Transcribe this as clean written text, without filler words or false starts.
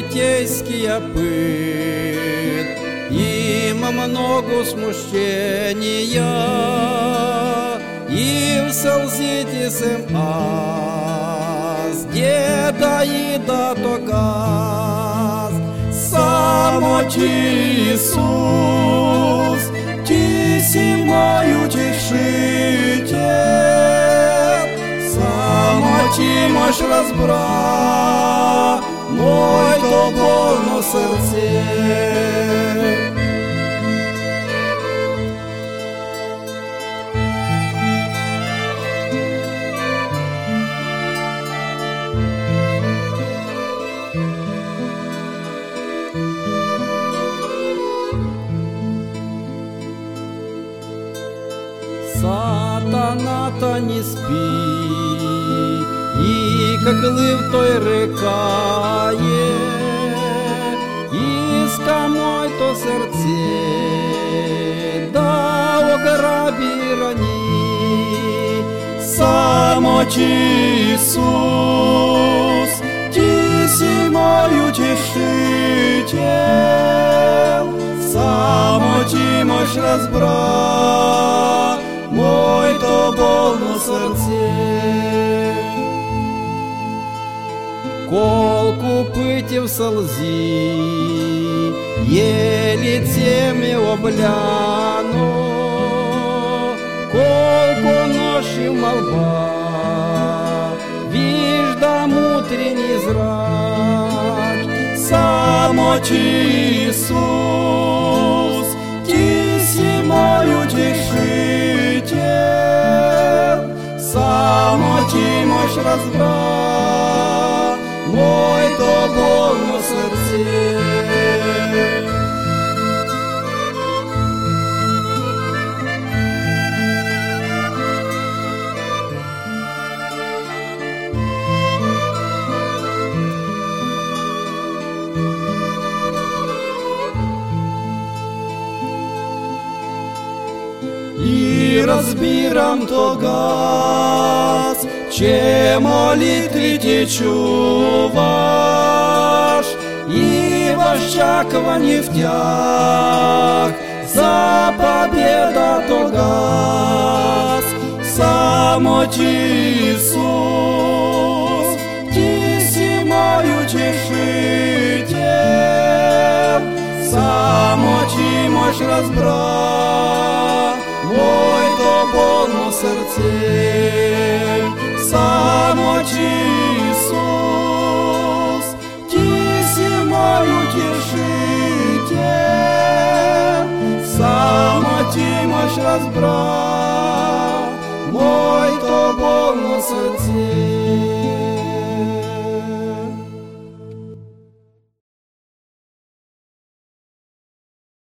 житейские пыт, им много смущения, и в солзитисем аз, деда и да токаз, само Иисус, ти си мой утешитель, само ти можеш разбра моето болно сърце. Сатана-то не спит, и как лыв той рекає, иска мой-то серце, да ограбі рані. Само Иисус, ти си мой утешитель, само ти можеш разбра мой-то болно сърце. Колку пытів солзи, е лице ми обляно, колку ношів молба, вижда мутренний зрач. Само Иисус, ти си мой утешитель, само ти можеш разбра мой-то болно сърце. И разбирам тогаз, че молитви ти чуваш, и в очаквании в тях за победа тогаз. Само Иисус, ти си мой утешитель, само ти можеш разбра мой-то болно сърце. Само Иисус, ти си мой утешитель, само ти можеш разбра мой-то болно сърце.